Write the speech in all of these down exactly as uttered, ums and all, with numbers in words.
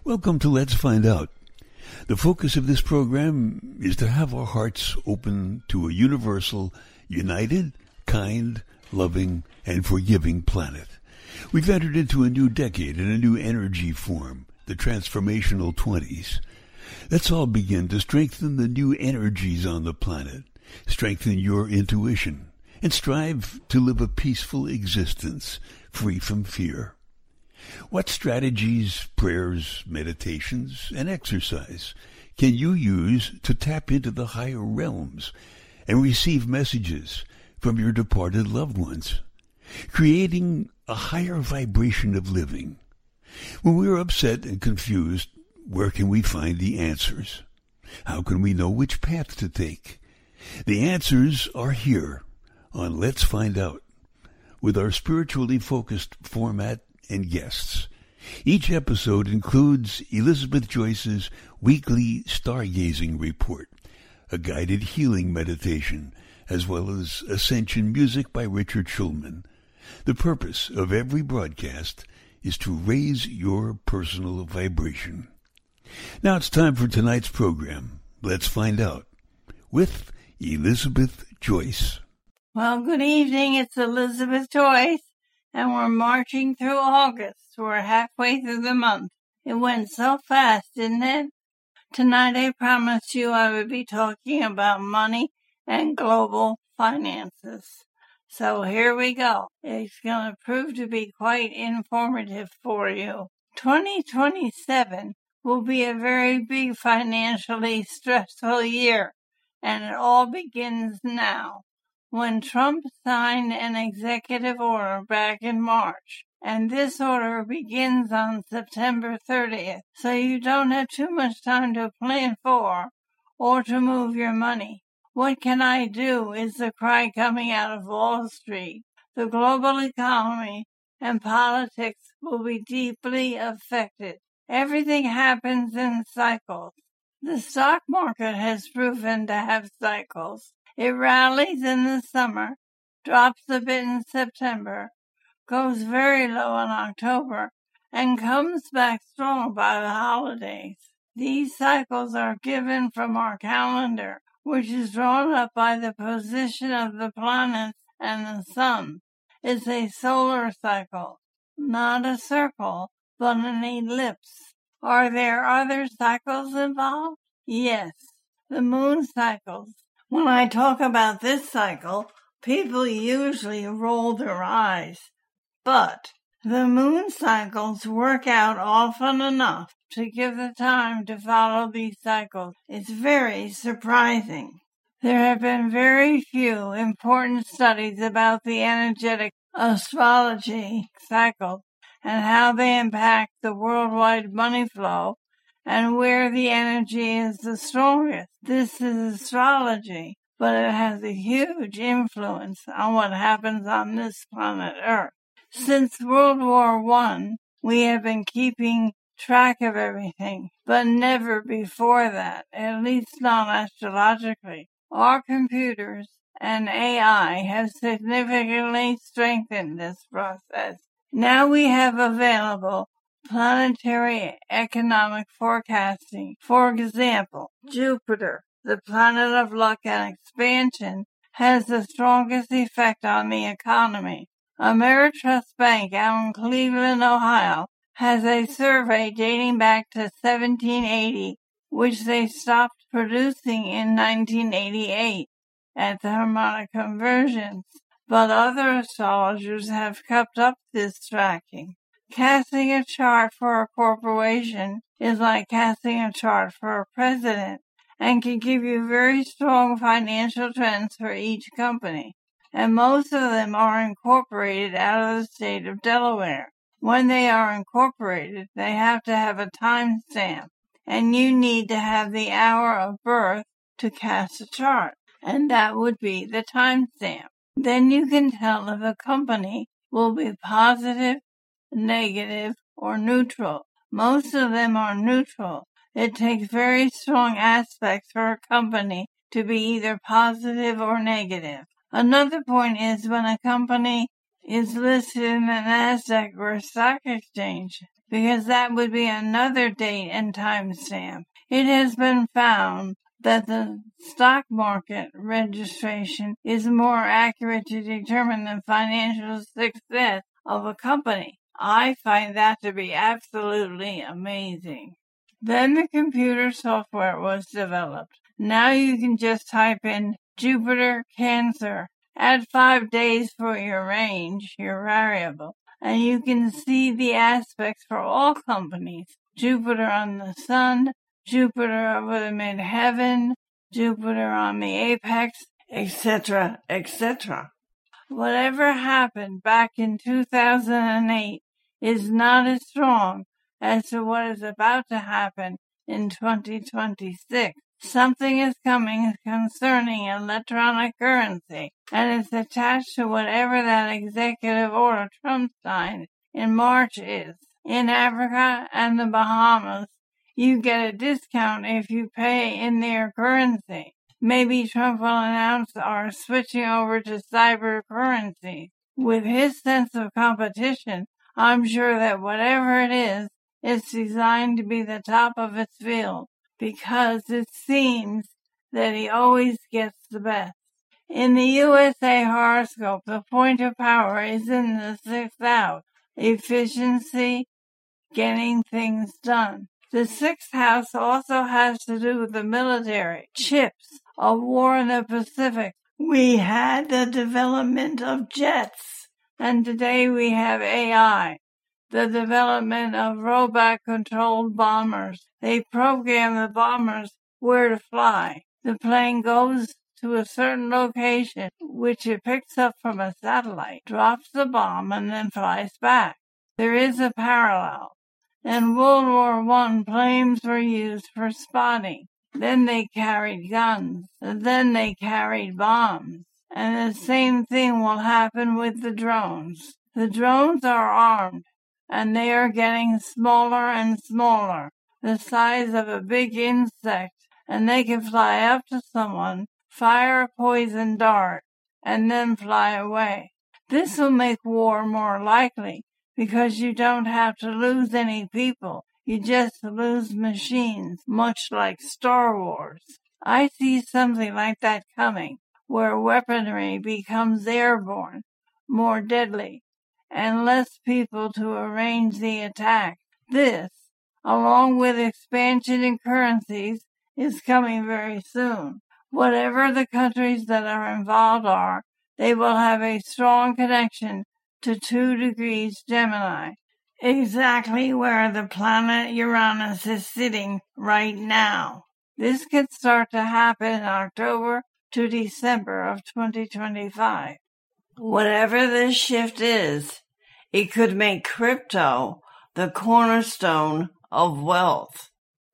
Welcome to Let's Find Out. The focus of this program is to have our hearts open to a universal, united, kind, loving, and forgiving planet. We've entered into a new decade and a new energy form, the transformational twenties. Let's all begin to strengthen the new energies on the planet, strengthen your intuition, and strive to live a peaceful existence, free from fear. What strategies, prayers, meditations, and exercise can you use to tap into the higher realms and receive messages from your departed loved ones, creating a higher vibration of living? When we're upset and confused, where can we find the answers? How can we know which path to take? The answers are here on Let's Find Out, with our spiritually focused format and guests. Each episode includes Elizabeth Joyce's weekly stargazing report, a guided healing meditation, as well as Ascension music by Richard Schulman. The purpose of every broadcast is to raise your personal vibration. Now it's time for tonight's program. Let's find out with Elizabeth Joyce. Well, good evening. It's Elizabeth Joyce. And we're marching through August. We're halfway through the month. It went so fast, didn't it? Tonight I promised you I would be talking about money and global finances. So here we go. It's going to prove to be quite informative for you. twenty twenty-seven will be a very big financially stressful year, and it all begins now. When Trump signed an executive order back in March, and this order begins on September thirtieth, so you don't have too much time to plan for or to move your money. What can I do is the cry coming out of Wall Street. The global economy and politics will be deeply affected. Everything happens in cycles. The stock market has proven to have cycles. It rallies in the summer, drops a bit in September, goes very low in October, and comes back strong by the holidays. These cycles are given from our calendar, which is drawn up by the position of the planets and the sun. It's a solar cycle, not a circle, but an ellipse. Are there other cycles involved? Yes, the moon cycles. When I talk about this cycle, people usually roll their eyes, but the moon cycles work out often enough to give the time to follow these cycles. It's very surprising. There have been very few important studies about the energetic astrology cycles and how they impact the worldwide money flow and where the energy is the strongest. This is astrology, but it has a huge influence on what happens on this planet Earth. Since World War One, we have been keeping track of everything, but never before that, at least not astrologically. Our computers and A I have significantly strengthened this process. Now we have available planetary economic forecasting. For example, Jupiter, the planet of luck and expansion, has the strongest effect on the economy. Ameritrust Bank out in Cleveland, Ohio, has a survey dating back to seventeen eighty, which they stopped producing in nineteen eighty-eight at the harmonic conversions. But other astrologers have kept up this tracking. Casting a chart for a corporation is like casting a chart for a president and can give you very strong financial trends for each company. And most of them are incorporated out of the state of Delaware. When they are incorporated, they have to have a timestamp, and you need to have the hour of birth to cast a chart, and that would be the timestamp. Then you can tell if a company will be positive, negative, or neutral. Most of them are neutral. It takes very strong aspects for a company to be either positive or negative. Another point is when a company is listed in the NASDAQ or stock exchange, because that would be another date and timestamp. It has been found that the stock market registration is more accurate to determine the financial success of a company. I find that to be absolutely amazing. Then the computer software was developed. Now you can just type in Jupiter Cancer, add five days for your range, your variable, and you can see the aspects for all companies. Jupiter on the sun, Jupiter over the midheaven, Jupiter on the apex, et cetera, et cetera. Whatever happened back in two thousand eight is not as strong as to what is about to happen in twenty twenty-six. Something is coming concerning electronic currency, and it's attached to whatever that executive order Trump signed in March is. In Africa and the Bahamas, you get a discount if you pay in their currency. Maybe Trump will announce our switching over to cyber currency. With his sense of competition, I'm sure that whatever it is, it's designed to be the top of its field, because it seems that he always gets the best. In the U S A horoscope, the point of power is in the sixth house, efficiency, getting things done. The sixth house also has to do with the military, chips, a war in the Pacific. We had the development of jets, and today we have A I. The development of robot-controlled bombers. They program the bombers where to fly. The plane goes to a certain location, which it picks up from a satellite, drops the bomb, and then flies back. There is a parallel. In World War One, planes were used for spotting. Then they carried guns. Then they carried bombs. And the same thing will happen with the drones. The drones are armed, and they are getting smaller and smaller, the size of a big insect, and they can fly up to someone, fire a poison dart, and then fly away. This will make war more likely, because you don't have to lose any people. You just lose machines, much like Star Wars. I see something like that coming, where weaponry becomes airborne, more deadly, and less people to arrange the attack. This, along with expansion in currencies, is coming very soon. Whatever the countries that are involved are, they will have a strong connection to two degrees Gemini, exactly where the planet Uranus is sitting right now. This could start to happen in October to December of twenty twenty-five. Whatever this shift is, it could make crypto the cornerstone of wealth.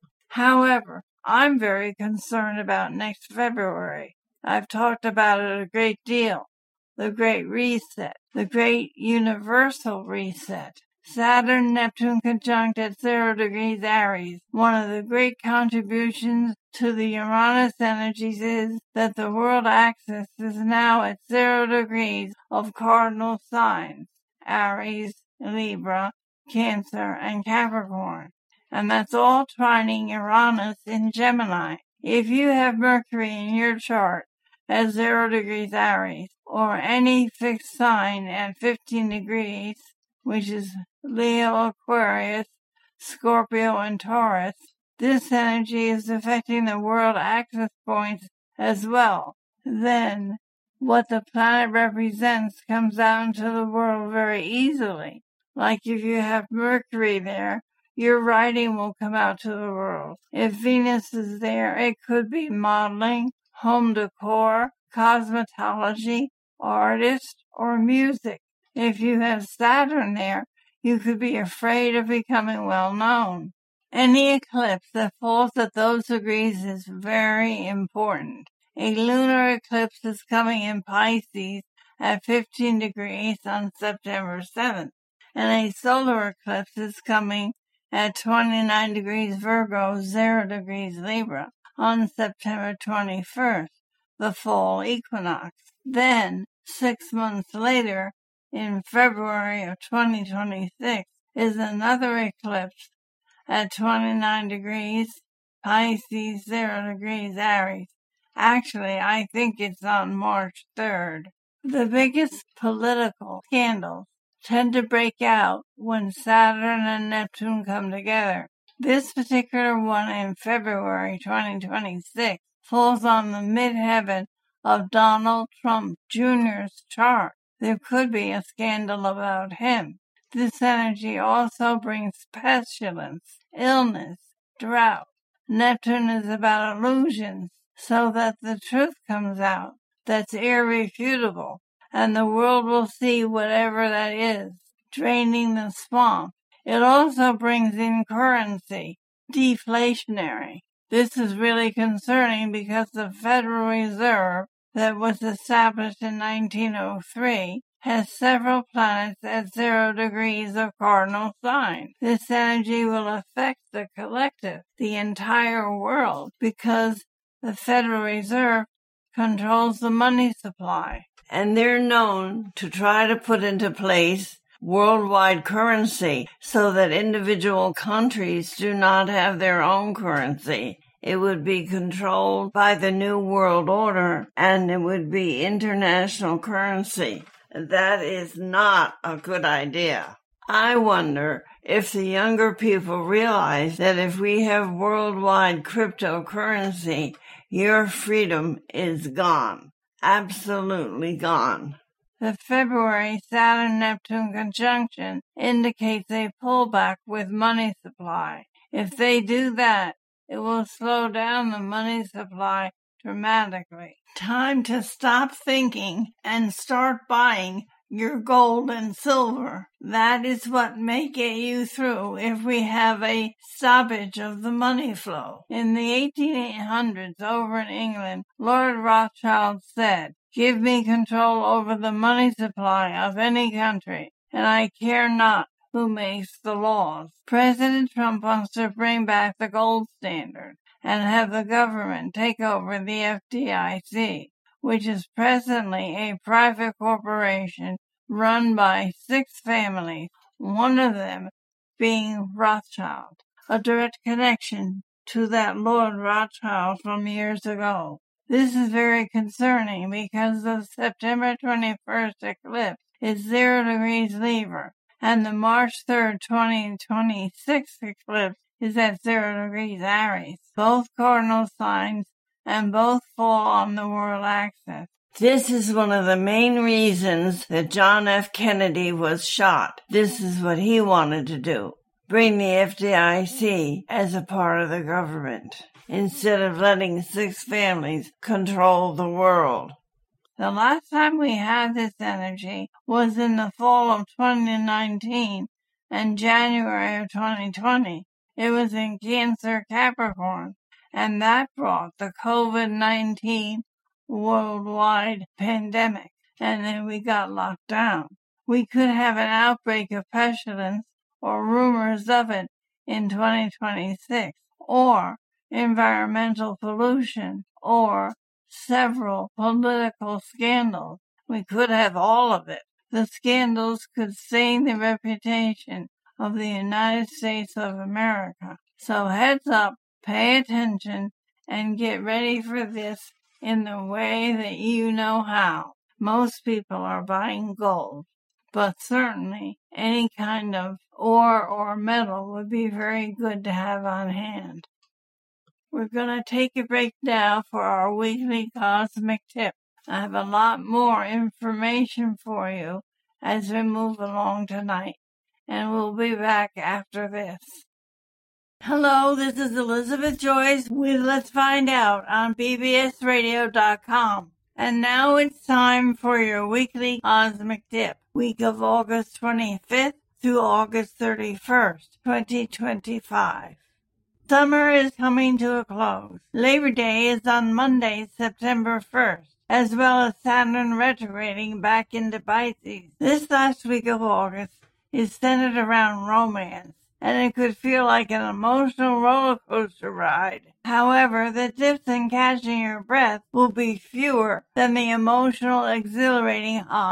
However, I'm very concerned about next February. I've talked about it a great deal. The Great Reset, the Great Universal Reset. Saturn-Neptune conjunct at zero degrees Aries. One of the great contributions to the Uranus energies is that the world axis is now at zero degrees of cardinal signs, Aries, Libra, Cancer, and Capricorn. And that's all trining Uranus in Gemini. If you have Mercury in your chart at zero degrees Aries, or any fixed sign at fifteen degrees, which is Leo, Aquarius, Scorpio, and Taurus, this energy is affecting the world axis points as well. Then, what the planet represents comes out into the world very easily. Like if you have Mercury there, your writing will come out to the world. If Venus is there, it could be modeling, home decor, cosmetology, artist, or music. If you have Saturn there, you could be afraid of becoming well known. Any eclipse that falls at those degrees is very important. A lunar eclipse is coming in Pisces at fifteen degrees on September seventh, and a solar eclipse is coming at twenty-nine degrees Virgo, zero degrees Libra on September twenty-first, the fall equinox. Then, six months later, in February of twenty twenty-six, is another eclipse at twenty-nine degrees Pisces, zero degrees Aries. Actually, I think it's on March third. The biggest political scandals tend to break out when Saturn and Neptune come together. This particular one in February twenty twenty-six falls on the midheaven of Donald Trump Junior's chart. There could be a scandal about him. This energy also brings pestilence, illness, drought. Neptune is about illusions, so that the truth comes out. That's irrefutable, and the world will see whatever that is, draining the swamp. It also brings in currency, deflationary. This is really concerning because the Federal Reserve that was established in nineteen oh three has several planets at zero degrees of cardinal sign. This energy will affect the collective, the entire world, because the Federal Reserve controls the money supply. And they're known to try to put into place worldwide currency so that individual countries do not have their own currency. It would be controlled by the New World Order, and it would be international currency. That is not a good idea. I wonder if the younger people realize that if we have worldwide cryptocurrency, your freedom is gone. Absolutely gone. The February Saturn-Neptune conjunction indicates a pullback with money supply. If they do that, it will slow down the money supply dramatically. Time to stop thinking and start buying your gold and silver. That is what may get you through if we have a stoppage of the money flow. In the eighteen hundreds over in England, Lord Rothschild said, "Give me control over the money supply of any country, and I care not who makes the laws." President Trump wants to bring back the gold standard and have the government take over the F D I C, which is presently a private corporation run by six families, one of them being Rothschild, a direct connection to that Lord Rothschild from years ago. This is very concerning because the September twenty-first eclipse is zero degrees Libra, and the March third, twenty twenty-six eclipse is at zero degrees Aries, both cardinal signs, and both fall on the world axis. This is one of the main reasons that John F. Kennedy was shot. This is what he wanted to do. Bring the F D I C as a part of the government, instead of letting six families control the world. The last time we had this energy was in the fall of twenty nineteen and January of twenty twenty. It was in Cancer Capricorn, and that brought the COVID nineteen worldwide pandemic, and then we got locked down. We could have an outbreak of pestilence or rumors of it in twenty twenty-six, or environmental pollution, or several political scandals. We could have all of it. The scandals could stain the reputation of the United States of America. So heads up, pay attention, and get ready for this in the way that you know how. Most people are buying gold, but certainly any kind of ore or metal would be very good to have on hand. We're going to take a break now for our weekly cosmic tip. I have a lot more information for you as we move along tonight, and we'll be back after this. Hello, this is Elizabeth Joyce with Let's Find Out on B B S radio dot com. And now it's time for your weekly cosmic tip, week of August twenty-fifth through August thirty-first, twenty twenty-five. Summer is coming to a close. Labor Day is on Monday, September first, as well as Saturn retrograding back into Pisces. This last week of August is centered around romance, and it could feel like an emotional roller coaster ride. However, the dips in catching your breath will be fewer than the emotional, exhilarating highs.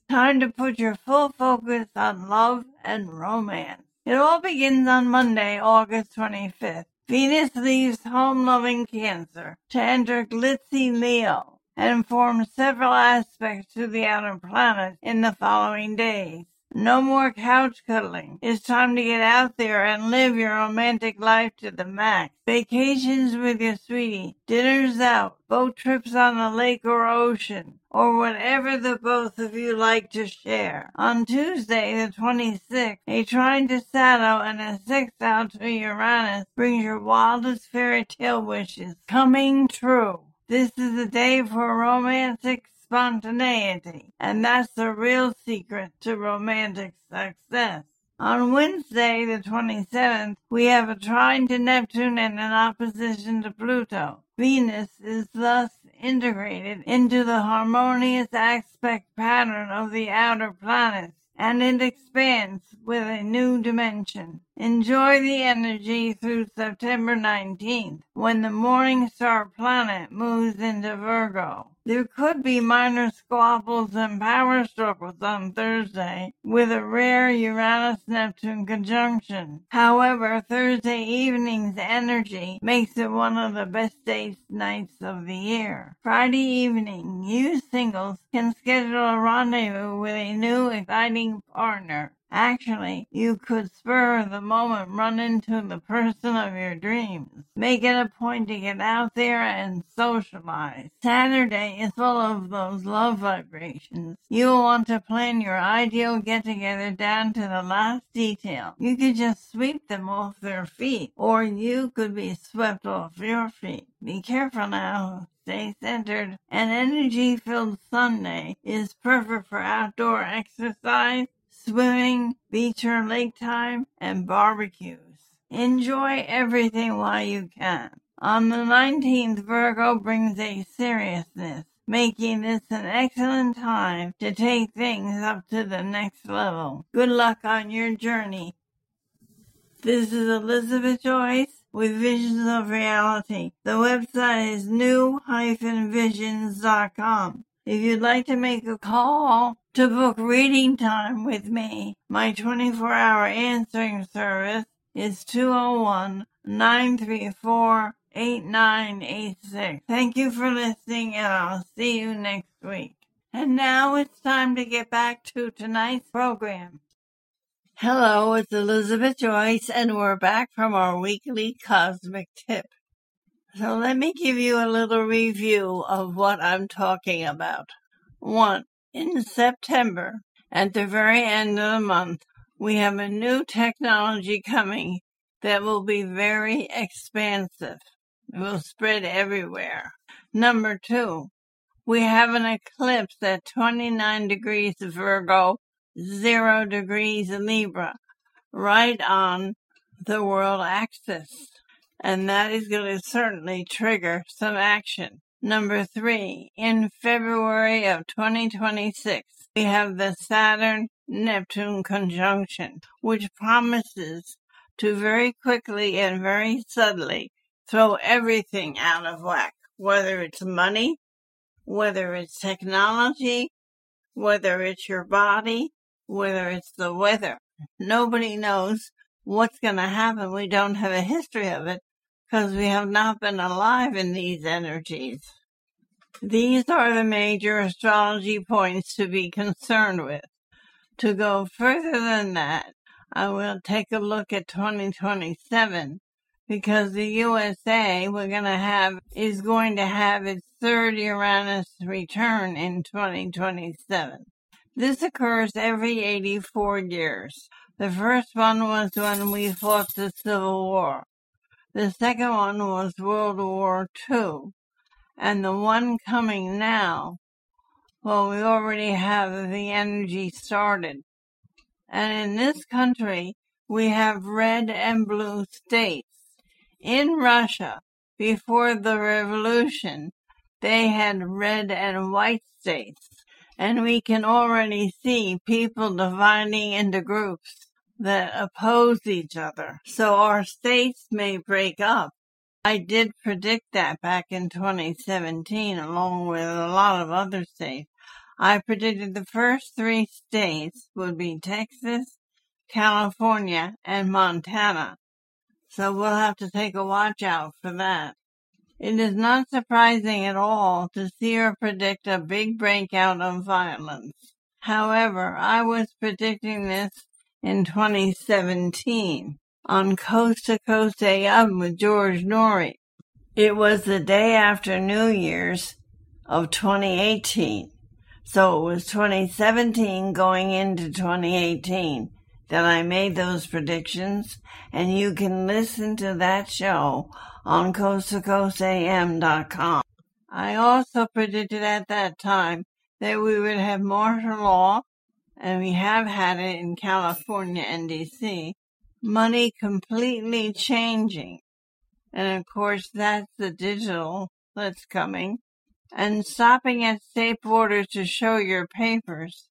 time to put your full focus on love and romance. It all begins on Monday, August twenty-fifth. Venus leaves home-loving Cancer to enter glitzy Leo and form several aspects to the outer planets in the following days. No more couch cuddling. It's time to get out there and live your romantic life to the max. Vacations with your sweetie, dinners out, boat trips on the lake or ocean, or whatever the both of you like to share. On Tuesday, the twenty-sixth, a trine to Saturn and a sextile to Uranus brings your wildest fairy tale wishes coming true. This is a day for romantic spontaneity, and that's the real secret to romantic success. On Wednesday, the twenty-seventh, we have a trine to Neptune and an opposition to Pluto. Venus is thus integrated into the harmonious aspect pattern of the outer planets, and it expands with a new dimension. Enjoy the energy through September nineteenth, when the morning star planet moves into Virgo. There could be minor squabbles and power struggles on Thursday, with a rare Uranus-Neptune conjunction. However, Thursday evening's energy makes it one of the best date nights of the year. Friday evening, you singles can schedule a rendezvous with a new, exciting partner. Actually, you could spur the moment, run into the person of your dreams. Make it a point to get out there and socialize. Saturday is full of those love vibrations. You'll want to plan your ideal get-together down to the last detail. You could just sweep them off their feet, or you could be swept off your feet. Be careful now. Stay centered. An energy-filled Sunday is perfect for outdoor exercise, swimming, beach or lake time, and barbecues. Enjoy everything while you can. On the nineteenth, Virgo brings a seriousness, making this an excellent time to take things up to the next level. Good luck on your journey. This is Elizabeth Joyce with Visions of Reality. The website is new dash visions dot com. If you'd like to make a call to book reading time with me, my twenty-four hour answering service is two oh one, nine three four, eight nine eight six. Thank you for listening, and I'll see you next week. And now it's time to get back to tonight's program. Hello, it's Elizabeth Joyce, and we're back from our weekly cosmic tip. So let me give you a little review of what I'm talking about. One, in September, at the very end of the month, we have a new technology coming that will be very expansive. It will spread everywhere. Number two, we have an eclipse at twenty-nine degrees Virgo, zero degrees Libra, right on the world axis. And that is going to certainly trigger some action. Number three, in February of twenty twenty-six, we have the Saturn-Neptune conjunction, which promises to very quickly and very subtly throw everything out of whack, whether it's money, whether it's technology, whether it's your body, whether it's the weather. Nobody knows what's going to happen. We don't have a history of it because we have not been alive in these energies. These are the major astrology points to be concerned with. To go further than that, I will take a look at twenty twenty-seven, because the U S A we're going to have is going to have its third Uranus return in twenty twenty-seven. This occurs every eighty-four years. The first one was when we fought the Civil War. The second one was World War Two. And the one coming now, well, we already have the energy started. And in this country, we have red and blue states. In Russia, before the revolution, they had red and white states. And we can already see people dividing into groups that oppose each other. So our states may break up. I did predict that back in twenty seventeen, along with a lot of other states. I predicted the first three states would be Texas, California, and Montana. So we'll have to take a watch out for that. It is not surprising at all to see her predict a big breakout of violence. However, I was predicting this in twenty seventeen on Coast to Coast A M with George Norrie. It was the day after New Year's of twenty eighteen. So it was twenty seventeen going into twenty eighteen that I made those predictions, and you can listen to that show on coast to coast A M dot com. I also predicted at that time that we would have martial law, and we have had it in California and D C, money completely changing. And of course, that's the digital that's coming. And stopping at state borders to show your papers,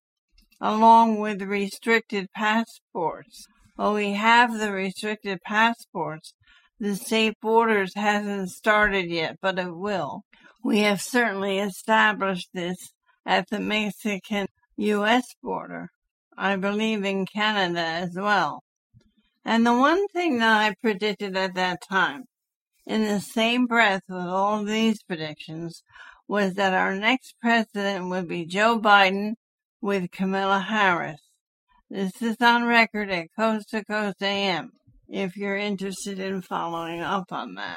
along with restricted passports. Well, we have the restricted passports. The state borders hasn't started yet, but it will. We have certainly established this at the Mexican-U S border. I believe in Canada as well. And the one thing that I predicted at that time, in the same breath with all these predictions, was that our next president would be Joe Biden with Kamala Harris. This is on record at Coast to Coast A M, if you're interested in following up on that.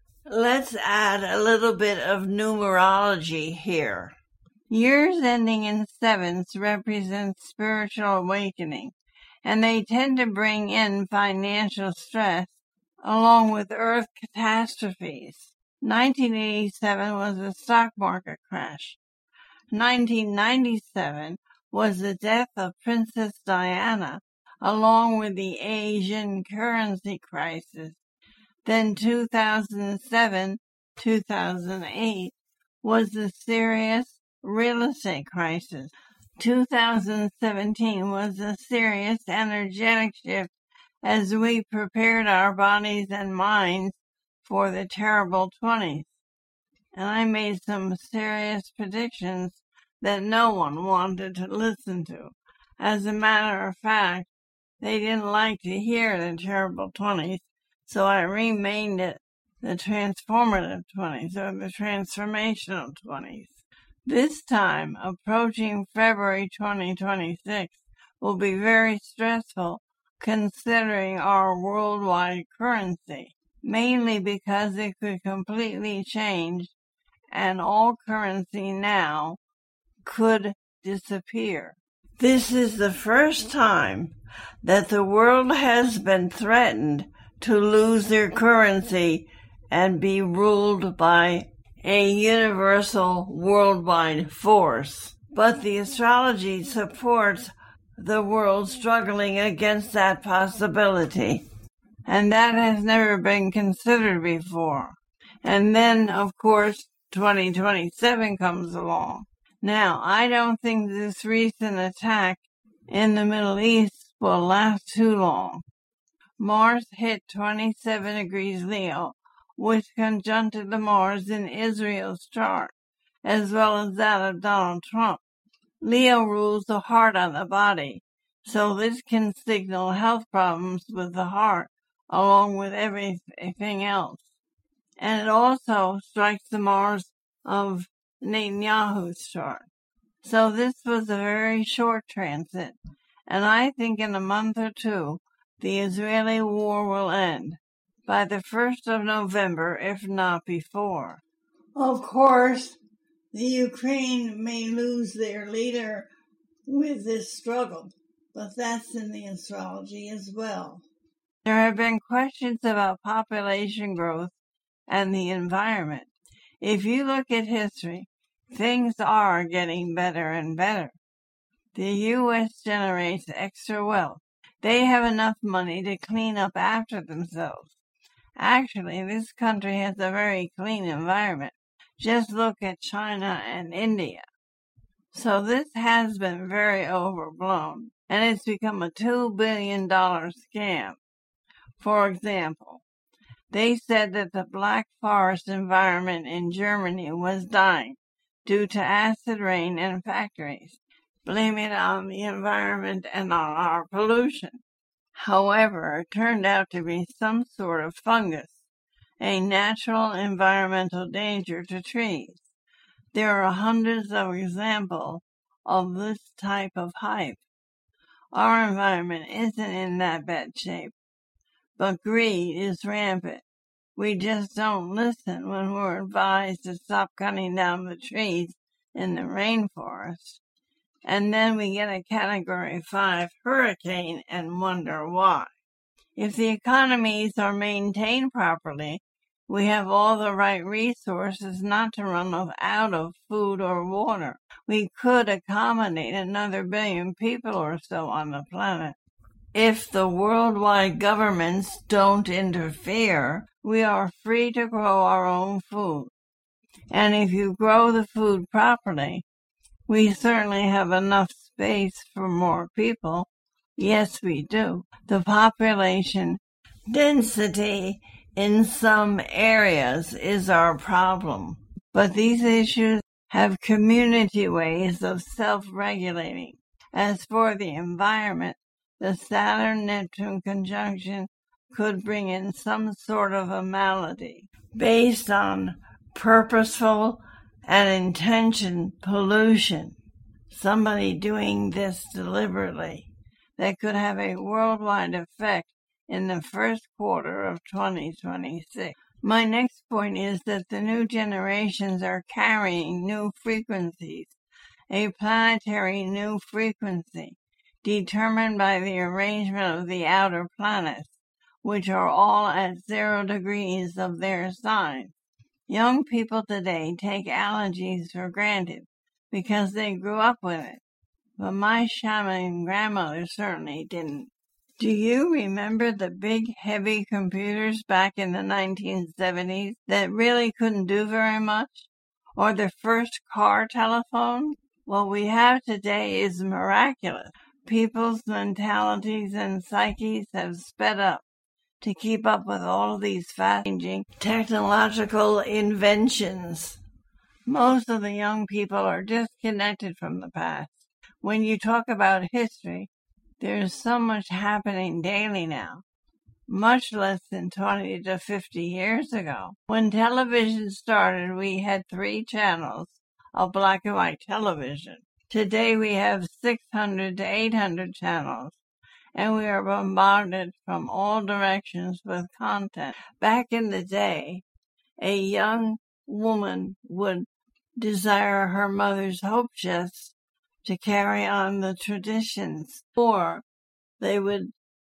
Let's add a little bit of numerology here. Years ending in sevens represent spiritual awakening, and they tend to bring in financial stress along with earth catastrophes. nineteen eighty-seven was a stock market crash. nineteen ninety-seven was the death of Princess Diana, along with the Asian currency crisis. Then two thousand seven, two thousand eight was the serious real estate crisis. two thousand seventeen was a serious energetic shift as we prepared our bodies and minds for the terrible twenties. And I made some serious predictions that no one wanted to listen to. As a matter of fact, they didn't like to hear the terrible twenties, so I renamed it the transformative twenties, or the transformational twenties. This time, approaching February twenty twenty-six, will be very stressful considering our worldwide currency, mainly because it could completely change and all currency now could disappear. This is the first time that the world has been threatened to lose their currency and be ruled by a universal worldwide force. But the astrology supports the world struggling against that possibility. And that has never been considered before. And then, of course, twenty twenty-seven comes along. Now, I don't think this recent attack in the Middle East will last too long. Mars hit twenty-seven degrees Leo, which conjuncted the Mars in Israel's chart, as well as that of Donald Trump. Leo rules the heart on the body, so this can signal health problems with the heart, along with everything else. And it also strikes the Mars of Netanyahu's chart. So this was a very short transit, and I think in a month or two, the Israeli war will end, by the first of November, if not before. Of course, the Ukraine may lose their leader with this struggle, but that's in the astrology as well. There have been questions about population growth and the environment. If you look at history, things are getting better and better. The U S generates extra wealth. They have enough money to clean up after themselves. Actually, this country has a very clean environment. Just look at China and India. So this has been very overblown, and it's become a two billion dollars scam. For example, they said that the Black Forest environment in Germany was dying due to acid rain in factories. Blame it on the environment and on our pollution. However, it turned out to be some sort of fungus, a natural environmental danger to trees. There are hundreds of examples of this type of hype. Our environment isn't in that bad shape, but greed is rampant. We just don't listen when we're advised to stop cutting down the trees in the rainforest. And then we get a Category five hurricane and wonder why. If the economies are maintained properly, we have all the right resources not to run out of food or water. We could accommodate another billion people or so on the planet. If the worldwide governments don't interfere, we are free to grow our own food. And if you grow the food properly, we certainly have enough space for more people. Yes, we do. The population density in some areas is our problem, but these issues have community ways of self-regulating. As for the environment, the Saturn-Neptune conjunction could bring in some sort of a malady based on purposeful and intention pollution. Somebody doing this deliberately that could have a worldwide effect in the first quarter of twenty twenty-six. My next point is that the new generations are carrying new frequencies, a planetary new frequency, determined by the arrangement of the outer planets, which are all at zero degrees of their sign. Young people today take allergies for granted because they grew up with it, but my shaman grandmother certainly didn't. Do you remember the big, heavy computers back in the nineteen seventies that really couldn't do very much? Or the first car telephone? What we have today is miraculous. People's mentalities and psyches have sped up to keep up with all of these fast-changing technological inventions. Most of the young people are disconnected from the past. When you talk about history, there's so much happening daily now, much less than twenty to fifty years ago. When television started, we had three channels of black and white television. Today we have six hundred to eight hundred channels, and we are bombarded from all directions with content. Back in the day, a young woman would desire her mother's hope chests to carry on the traditions, or they would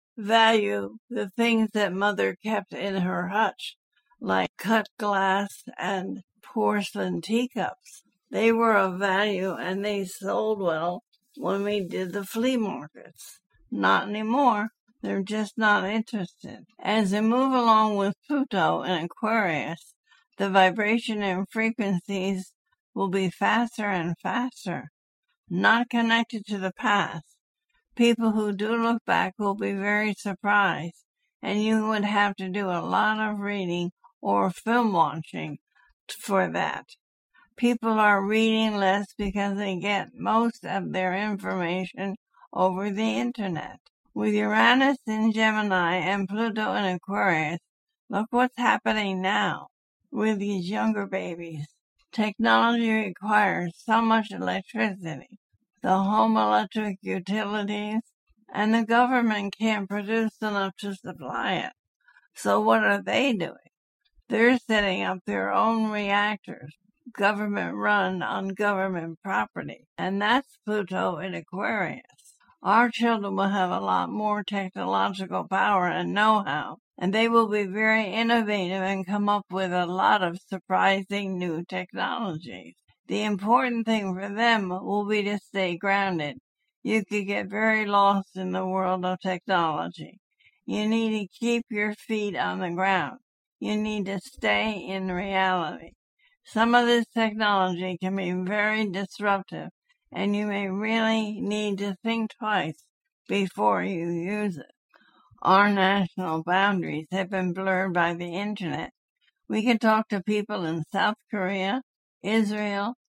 value the things that mother kept in her hutch, like cut glass and porcelain teacups. They were of value and they sold well when we did the flea markets. Not anymore. They're just not interested. As we move along with Pluto in Aquarius, the vibration and frequencies will be faster and faster, not connected to the past. People who do look back will be very surprised, and you would have to do a lot of reading or film watching for that. People are reading less because they get most of their information over the internet. With Uranus in Gemini and Pluto in Aquarius, look what's happening now with these younger babies. Technology requires so much electricity. The home electric utilities and the government can't produce enough to supply it. So what are they doing? They're setting up their own reactors, government run on government property. And that's Pluto in Aquarius. Our children will have a lot more technological power and know-how, and they will be very innovative and come up with a lot of surprising new technologies. The important thing for them will be to stay grounded. You could get very lost in the world of technology. You need to keep your feet on the ground. You need to stay in reality. Some of this technology can be very disruptive, and you may really need to think twice before you use it. Our national boundaries have been blurred by the internet. We can talk to people in South Korea, Israel,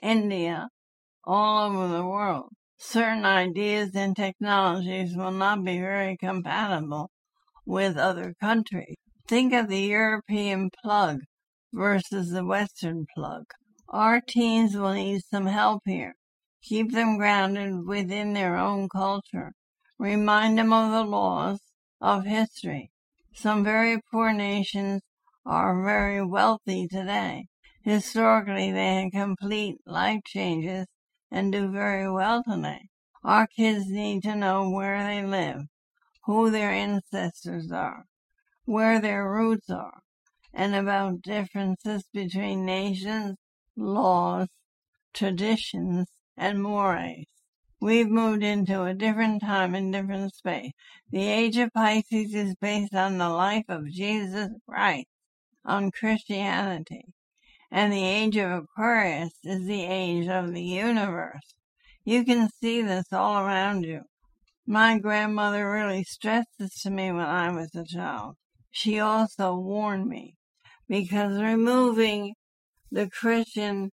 India, all over the world. Certain ideas and technologies will not be very compatible with other countries. Think of the European plug versus the Western plug. Our teens will need some help here. Keep them grounded within their own culture. Remind them of the laws of history. Some very poor nations are very wealthy today. Historically, they had complete life changes and do very well today. Our kids need to know where they live, who their ancestors are, where their roots are, and about differences between nations, laws, traditions, and mores. We've moved into a different time and different space. The age of Pisces is based on the life of Jesus Christ, on Christianity. And the age of Aquarius is the age of the universe. You can see this all around you. My grandmother really stressed this to me when I was a child. She also warned me, because removing the Christian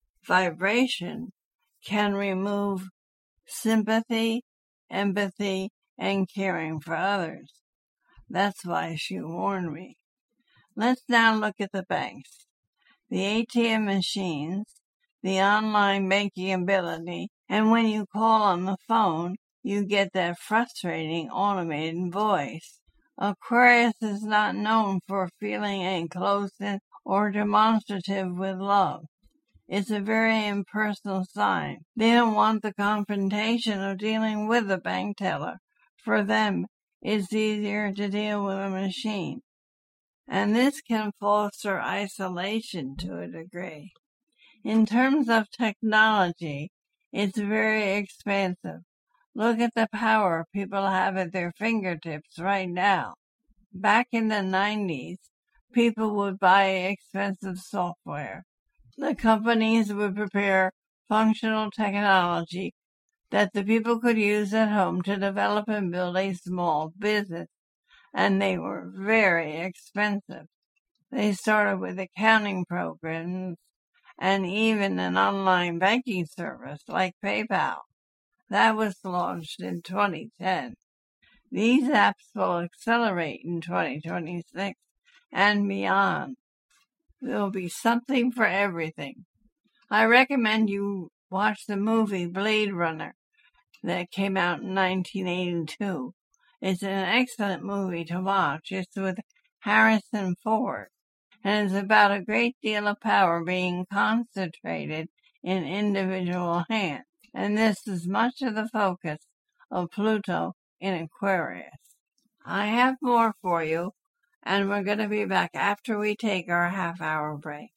vibration can remove sympathy, empathy, and caring for others. That's why she warned me. Let's now look at the banks. The A T M machines, the online banking ability, and when you call on the phone, you get that frustrating automated voice. Aquarius is not known for feeling a closeness or demonstrative with love. It's a very impersonal sign. They don't want the confrontation of dealing with the bank teller. For them, it's easier to deal with a machine. And this can foster isolation to a degree. In terms of technology, it's very expensive. Look at the power people have at their fingertips right now. Back in the nineties, people would buy expensive software. The companies would prepare functional technology that the people could use at home to develop and build a small business. And they were very expensive. They started with accounting programs and even an online banking service like PayPal. That was launched in twenty ten. These apps will accelerate in twenty twenty-six and beyond. There will be something for everything. I recommend you watch the movie Blade Runner that came out in nineteen eighty-two. It's an excellent movie to watch. It's with Harrison Ford, and it's about a great deal of power being concentrated in individual hands. And this is much of the focus of Pluto in Aquarius. I have more for you, and we're going to be back after we take our half-hour break.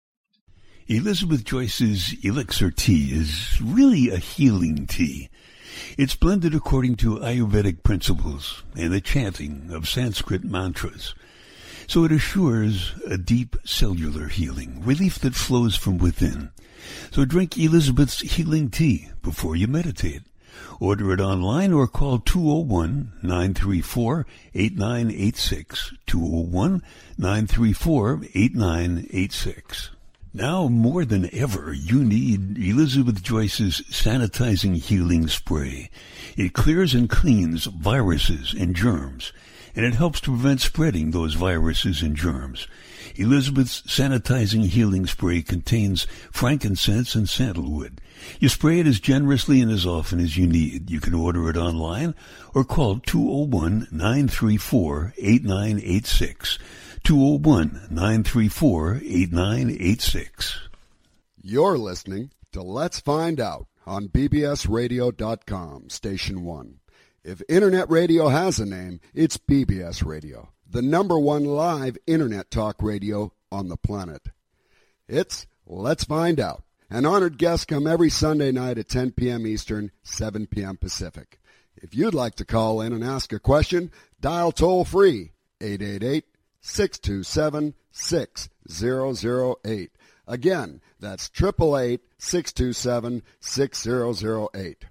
Elizabeth Joyce's Elixir Tea is really a healing tea. It's blended according to Ayurvedic principles and the chanting of Sanskrit mantras. So it assures a deep cellular healing, relief that flows from within. So drink Elizabeth's healing tea before you meditate. Order it online or call two oh one, nine three four, eight nine eight six, two oh one, nine three four, eight nine eight six. Now more than ever, you need Elizabeth Joyce's Sanitizing Healing Spray. It clears and cleans viruses and germs, and it helps to prevent spreading those viruses and germs. Elizabeth's Sanitizing Healing Spray contains frankincense and sandalwood. You spray it as generously and as often as you need. You can order it online or call two oh one, nine three four, eight nine eight six. two oh one, nine three four, eight nine eight six. You're listening to Let's Find Out on B B S radio dot com, Station one. If Internet radio has a name, it's B B S Radio, the number one live Internet talk radio on the planet. It's Let's Find Out. An honored guest come every Sunday night at ten p.m. Eastern, seven p.m. Pacific. If you'd like to call in and ask a question, dial toll-free, eight eight eight, six two seven, six zero zero eight. Again, that's eight eight eight, six two seven, six zero zero eight.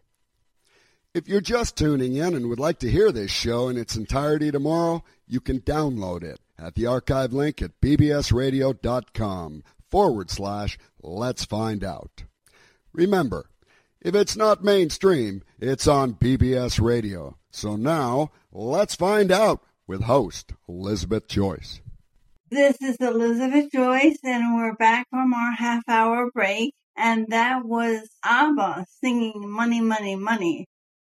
If you're just tuning in and would like to hear this show in its entirety tomorrow, you can download it at the archive link at bbsradio.com forward slash let's find out. Remember, if it's not mainstream, it's on B B S Radio. So now, let's find out with host Elizabeth Joyce. This is Elizabeth Joyce, and we're back from our half-hour break, and that was ABBA singing Money, Money, Money.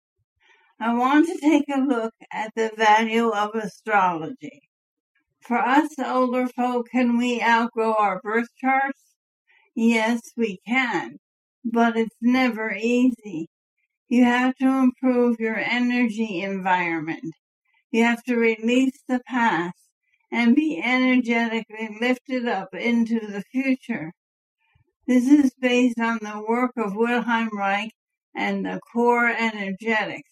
I want to take a look at the value of astrology. For us older folk, can we outgrow our birth charts? Yes, we can, but it's never easy. You have to improve your energy environment. You have to release the past and be energetically lifted up into the future. This is based on the work of Wilhelm Reich and the core energetics.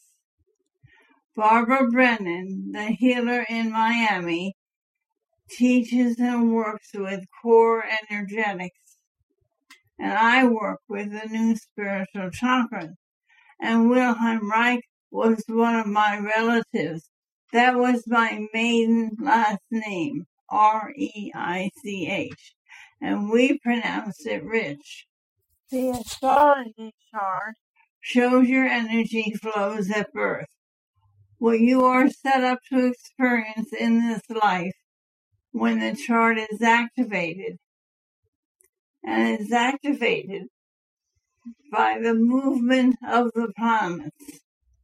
Barbara Brennan, the healer in Miami, teaches and works with core energetics. And I work with the new spiritual chakras. And Wilhelm Reich was one of my relatives. That was my maiden last name, R E I C H. And we pronounce it Rich. The astrology chart shows your energy flows at birth. What you are set up to experience in this life when the chart is activated. And it's activated by the movement of the planets.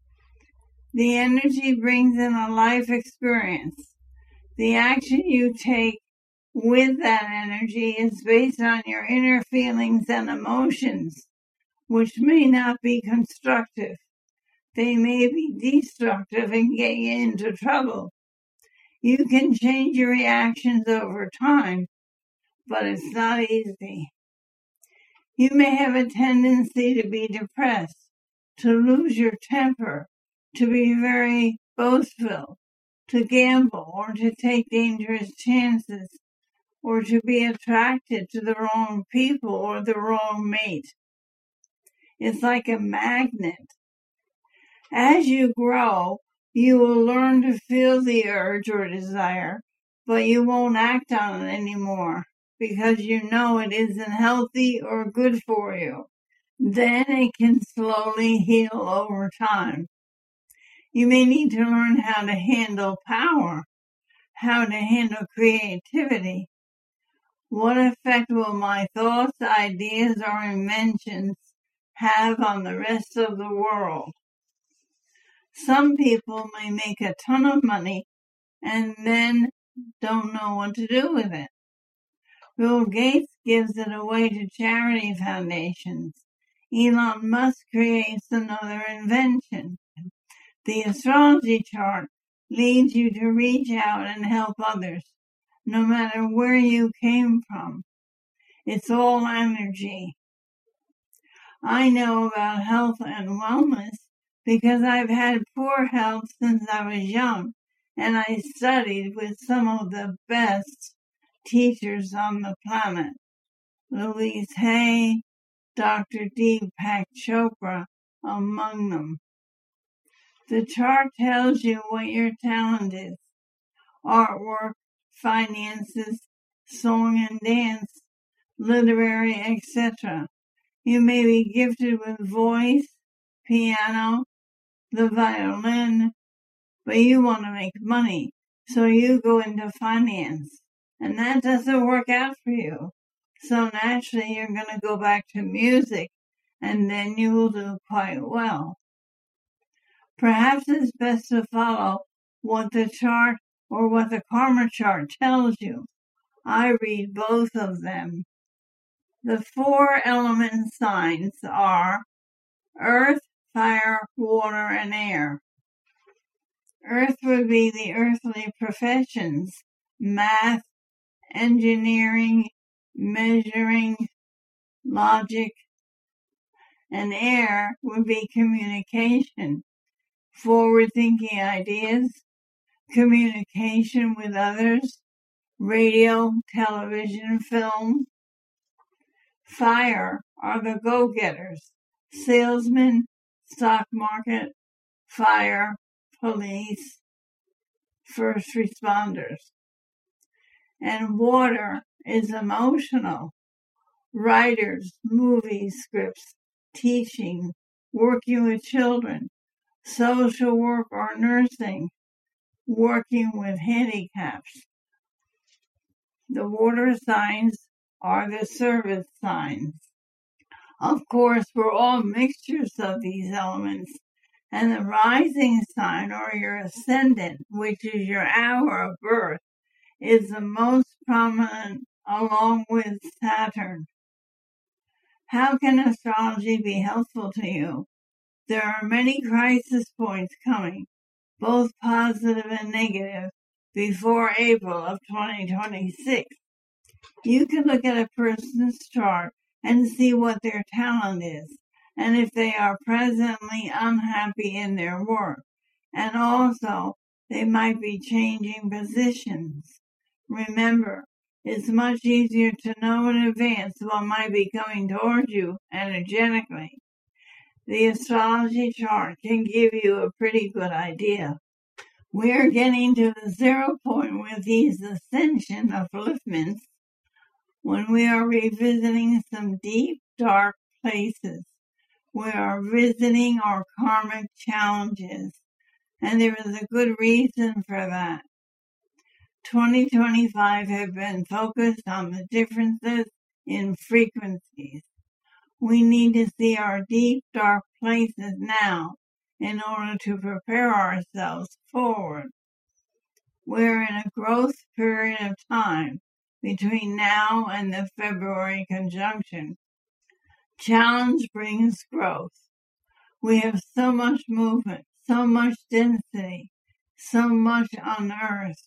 The energy brings in a life experience. The action you take with that energy is based on your inner feelings and emotions, which may not be constructive. They may be destructive and get you into trouble. You can change your reactions over time, but it's not easy. You may have a tendency to be depressed, to lose your temper, to be very boastful, to gamble or to take dangerous chances, or to be attracted to the wrong people or the wrong mate. It's like a magnet. As you grow, you will learn to feel the urge or desire, but you won't act on it anymore because you know it isn't healthy or good for you. Then it can slowly heal over time. You may need to learn how to handle power, how to handle creativity. What effect will my thoughts, ideas, or inventions have on the rest of the world? Some people may make a ton of money and then don't know what to do with it. Bill Gates gives it away to charity foundations. Elon Musk creates another invention. The astrology chart leads you to reach out and help others, no matter where you came from. It's all energy. I know about health and wellness because I've had poor health since I was young, and I studied with some of the best teachers on the planet. Louise Hay, Doctor Deepak Chopra, among them. The chart tells you what your talent is. Artwork, finances, song and dance, literary, et cetera. You may be gifted with voice, piano, the violin, but you want to make money, so you go into finance, and that doesn't work out for you. So naturally, you're going to go back to music, and then you will do quite well. Perhaps it's best to follow what the chart or what the karma chart tells you. I read both of them. The four element signs are earth, fire, water, and air. Earth would be the earthly professions, math, engineering, measuring, logic, and air would be communication, forward-thinking ideas, communication with others, radio, television, film. Fire are the go-getters, salesmen, stock market, fire, police, first responders. And water is emotional, writers, movie scripts, teaching, working with children, social work or nursing, working with handicaps. The water signs are the service signs. Of course, we're all mixtures of these elements, and the rising sign, or your ascendant, which is your hour of birth, is the most prominent along with Saturn. How can astrology be helpful to you? There are many crisis points coming, both positive and negative, before April of twenty twenty-six. You can look at a person's chart and see what their talent is, and if they are presently unhappy in their work. And also, they might be changing positions. Remember, it's much easier to know in advance what might be coming towards you energetically. The astrology chart can give you a pretty good idea. We are getting to the zero point with these ascension upliftments when we are revisiting some deep, dark places. We are visiting our karmic challenges, and there is a good reason for that. twenty twenty-five have been focused on the differences in frequencies. We need to see our deep, dark places now in order to prepare ourselves forward. We're in a growth period of time between now and the February conjunction. Challenge brings growth. We have so much movement, so much density, so much unearthed.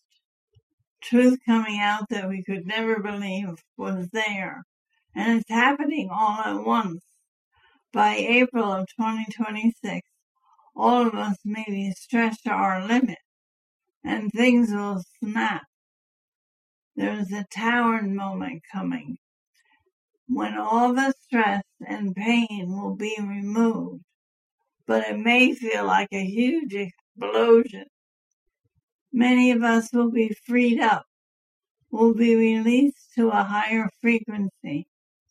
Truth coming out that we could never believe was there. And it's happening all at once. By April of twenty twenty-six, all of us may be stretched to our limit, and things will snap. There's a tower moment coming, when all the stress and pain will be removed, but it may feel like a huge explosion. Many of us will be freed up, will be released to a higher frequency.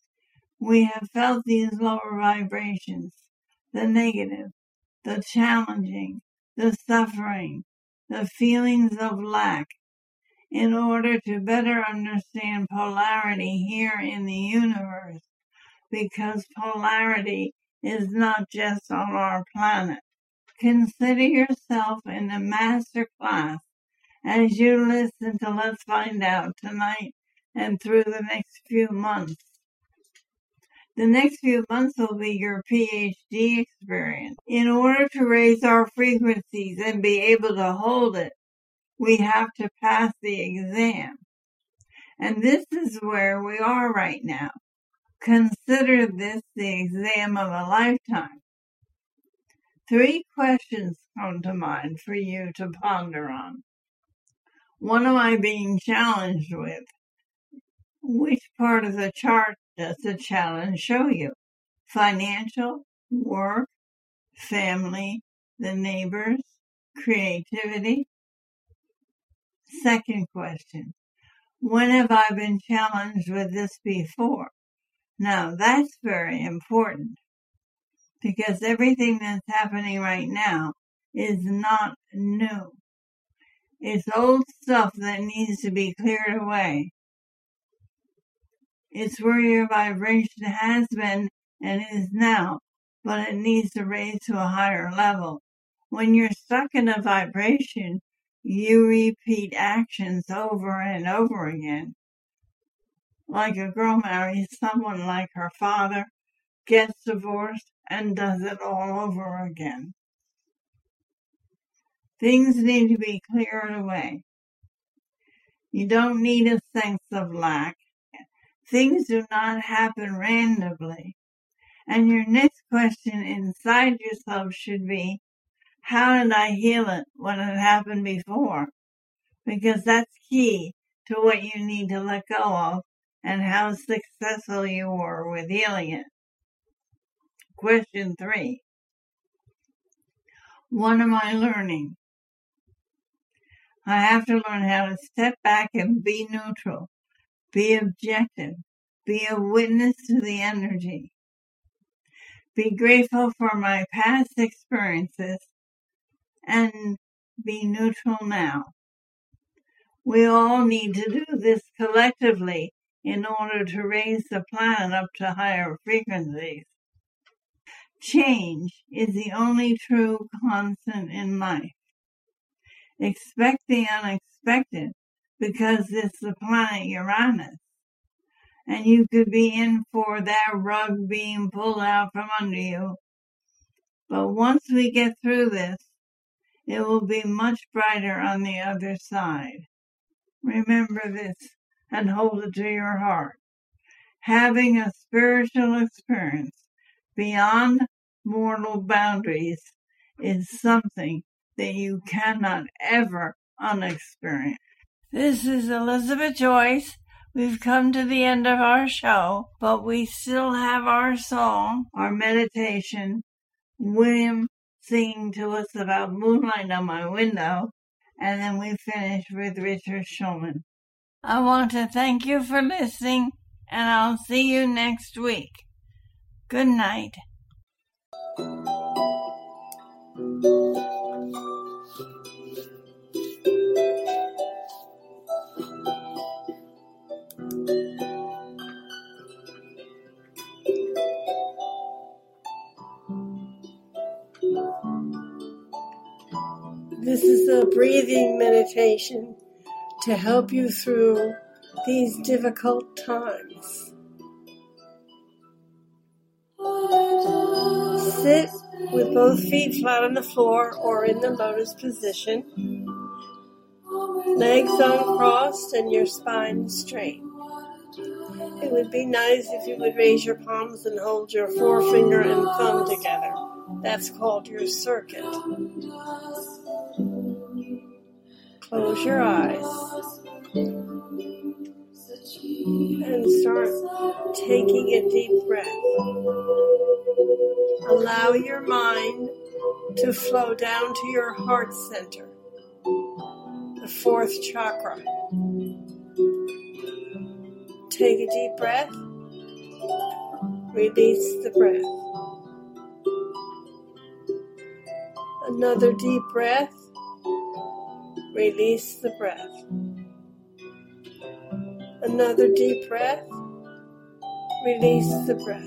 We have felt these lower vibrations, the negative, the challenging, the suffering, the feelings of lack, in order to better understand polarity here in the universe, because polarity is not just on our planet. Consider yourself in the master class as you listen to Let's Find Out tonight and through the next few months. The next few months will be your P H D experience. In order to raise our frequencies and be able to hold it, we have to pass the exam. And this is where we are right now. Consider this the exam of a lifetime. Three questions come to mind for you to ponder on. What am I being challenged with? Which part of the chart does the challenge show you? Financial, work, family, the neighbors, creativity? Second question. When have I been challenged with this before? Now, that's very important, because everything that's happening right now is not new. It's old stuff that needs to be cleared away. It's where your vibration has been and is now, but it needs to raise to a higher level. When you're stuck in a vibration, you repeat actions over and over again. Like a girl marries someone like her father, gets divorced, and does it all over again. Things need to be cleared away. You don't need a sense of lack. Things do not happen randomly. And your next question inside yourself should be, how did I heal it when it happened before? Because that's key to what you need to let go of and how successful you were with healing it. Question three. What am I learning? I have to learn how to step back and be neutral, be objective, be a witness to the energy. be grateful for my past experiences, and be neutral now. We all need to do this collectively in order to raise the planet up to higher frequencies. Change is the only true constant in life. Expect the unexpected, because it's the planet Uranus, and you could be in for that rug being pulled out from under you. But once we get through this, it will be much brighter on the other side. Remember this and hold it to your heart. Having a spiritual experience beyond mortal boundaries is something that you cannot ever unexperience. This is Elizabeth Joyce. We've come to the end of our show, but we still have our song, our meditation, William singing to us about moonlight on my window, and then we finish with Richard Shulman. I want to thank you for listening, and I'll see you next week. Good night. This is a breathing meditation to help you through these difficult times. Sit with both feet flat on the floor or in the lotus position, legs uncrossed and your spine straight. It would be nice if you would raise your palms and hold your forefinger and thumb together. That's called your circuit. Close your eyes and start taking a deep breath. Allow your mind to flow down to your heart center, the fourth chakra. Take a deep breath. Release the breath. Another deep breath. Release the breath. Another deep breath. Release the breath.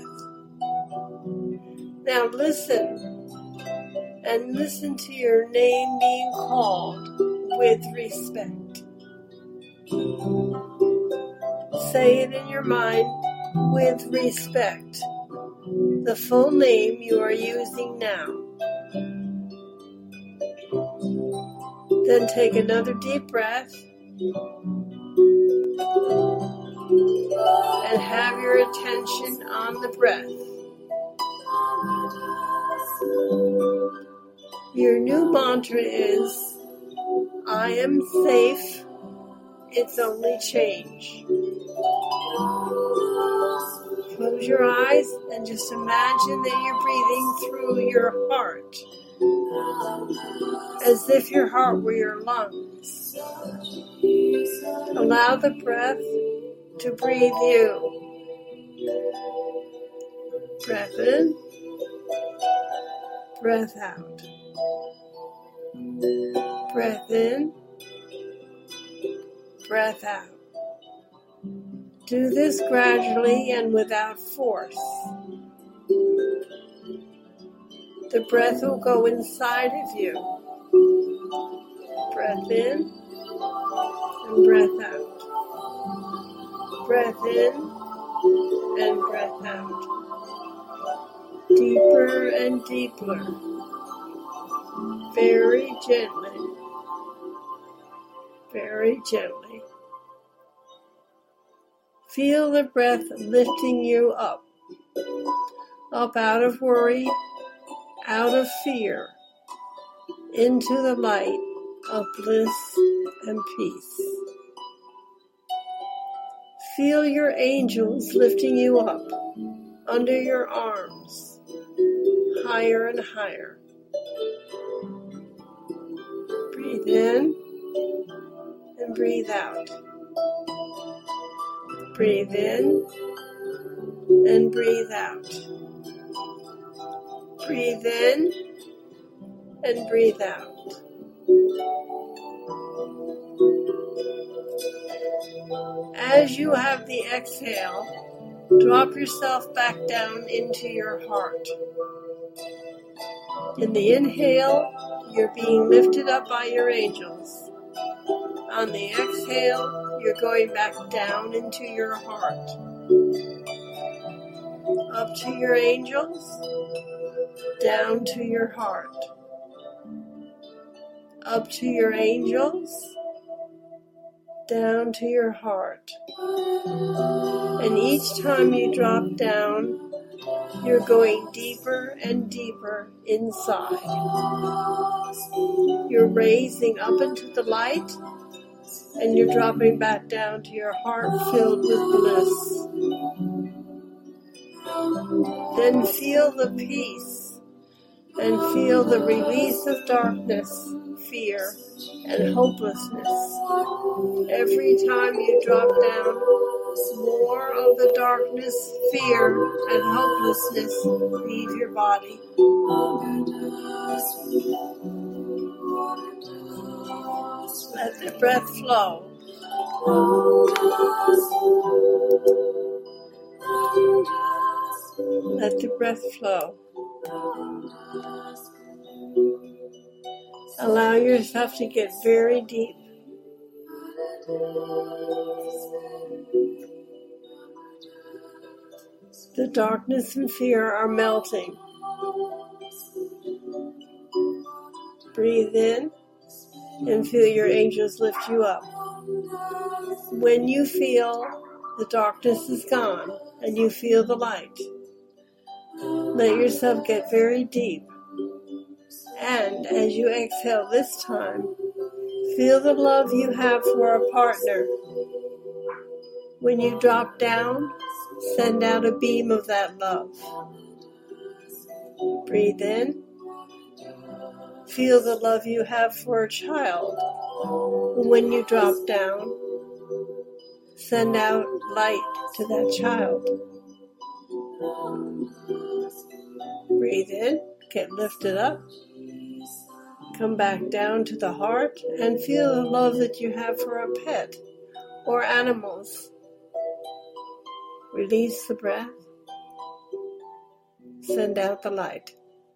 Now listen, and listen to your name being called with respect. Say it in your mind with respect, the full name you are using now. Then take another deep breath and have your attention on the breath. Your new mantra is, I am safe, it's only change. Close your eyes and just imagine that you're breathing through your heart, as if your heart were your lungs. Allow the breath to breathe you. Breath in, breath out. Breath in, breath out. Do this gradually and without force. The breath will go inside of you. Breath in and breath out. Breath in and breath out. Deeper and deeper. Very gently. Very gently. Feel the breath lifting you up. Up out of worry, out of fear, into the light of bliss and peace. Feel your angels lifting you up under your arms, higher and higher. Breathe in and breathe out. Breathe in and breathe out. Breathe in and breathe out. As you have the exhale, drop yourself back down into your heart. In the inhale, you're being lifted up by your angels. On the exhale, you're going back down into your heart. Up to your angels, down to your heart. Up to your angels, down to your heart. And each time you drop down, you're going deeper and deeper inside. You're raising up into the light, and you're dropping back down to your heart filled with bliss. Then feel the peace and feel the release of darkness, fear, and hopelessness. Every time you drop down, more of the darkness, fear, and hopelessness leave your body. Let the breath flow. Let the breath flow. Allow yourself to get very deep. The darkness and fear are melting. Breathe in and feel your angels lift you up. When you feel the darkness is gone and you feel the light, let yourself get very deep. And as you exhale this time, feel the love you have for a partner. When you drop down, send out a beam of that love. Breathe in. Feel the love you have for a child. When you drop down, send out light to that child. Breathe in, get lifted up. Come back down to the heart and feel the love that you have for a pet or animals. Release the breath. Send out the light.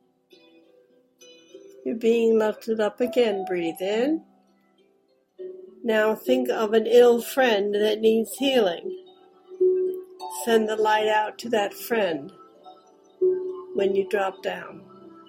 You're being lifted up again. Breathe in. Now think of an ill friend that needs healing. Send the light out to that friend when you drop down.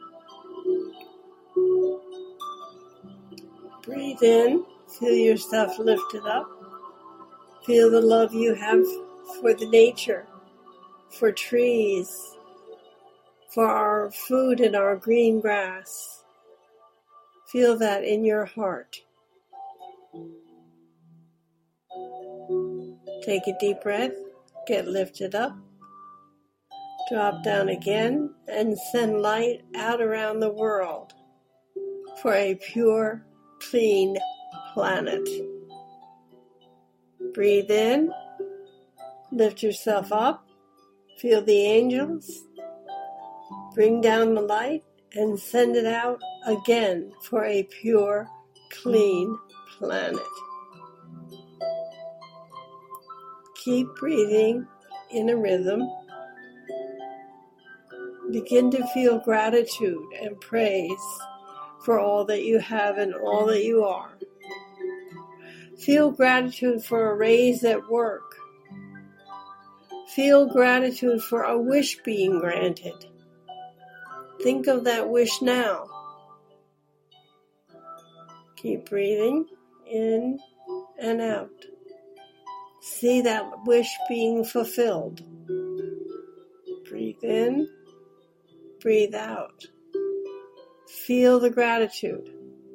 Breathe in. Feel yourself lifted up. Feel the love you have for the nature, for trees, for our food and our green grass. Feel that in your heart. Take a deep breath, get lifted up, drop down again, and send light out around the world for a pure, clean planet. Breathe in, lift yourself up, feel the angels, bring down the light, and send it out again for a pure, clean planet. Keep breathing in a rhythm. Begin to feel gratitude and praise for all that you have and all that you are. Feel gratitude for a raise at work. Feel gratitude for a wish being granted. Think of that wish now. Keep breathing in and out. See that wish being fulfilled. Breathe in, breathe out. Feel the gratitude.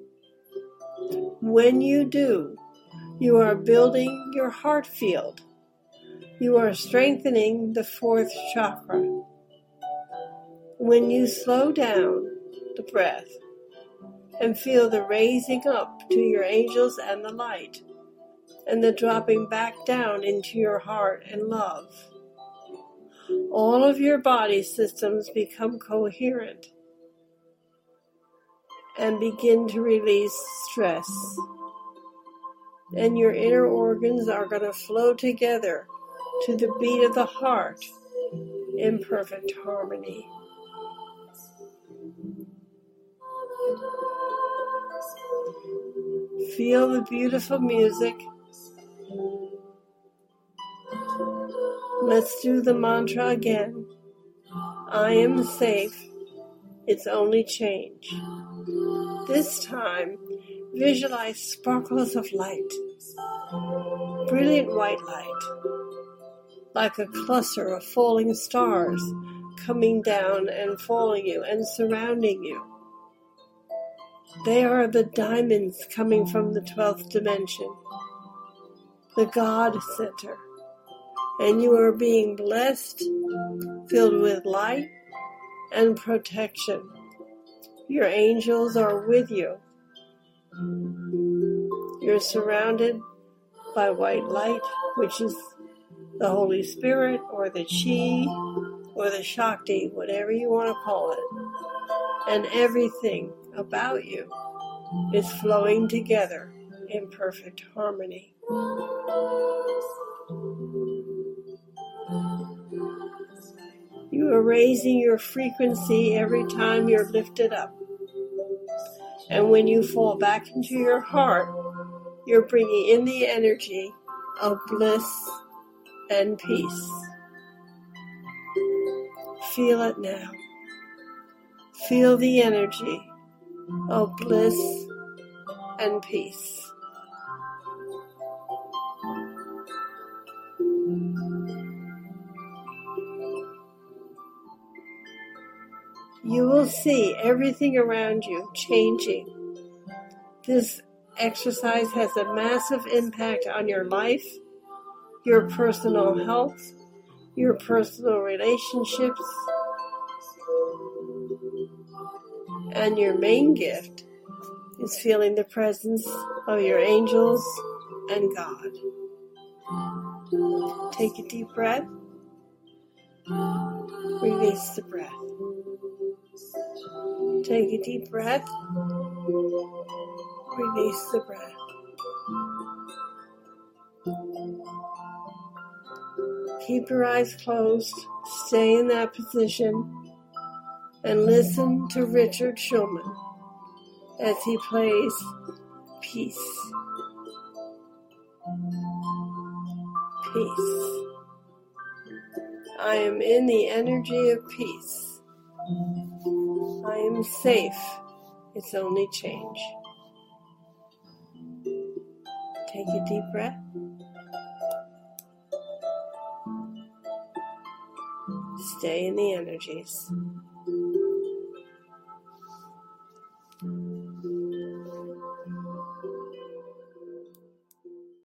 When you do, you are building your heart field. You are strengthening the fourth chakra. When you slow down the breath and feel the raising up to your angels and the light, and the dropping back down into your heart and love, all of your body systems become coherent and begin to release stress. And your inner organs are going to flow together to the beat of the heart in perfect harmony. Feel the beautiful music. Let's do the mantra again. I am safe. It's only change. This time, visualize sparkles of light, brilliant white light, like a cluster of falling stars coming down and following you and surrounding you. They are the diamonds coming from the twelfth dimension, the God Center, and you are being blessed, filled with light and protection. Your angels are with you. You're surrounded by white light, which is the Holy Spirit or the Chi or the Shakti, whatever you want to call it. And everything about you is flowing together in perfect harmony. You are raising your frequency every time you're lifted up. And when you fall back into your heart, you're bringing in the energy of bliss and peace. Feel it now. Feel the energy of bliss and peace. You will see everything around you changing. This exercise has a massive impact on your life, your personal health, your personal relationships, and your main gift is feeling the presence of your angels and God. Take a deep breath. Release the breath. Take a deep breath. Release the breath. Keep your eyes closed. Stay in that position and listen to Richard Shulman as he plays Peace. Peace. I am in the energy of peace. I am safe. It's only change. Take a deep breath. Stay in the energies.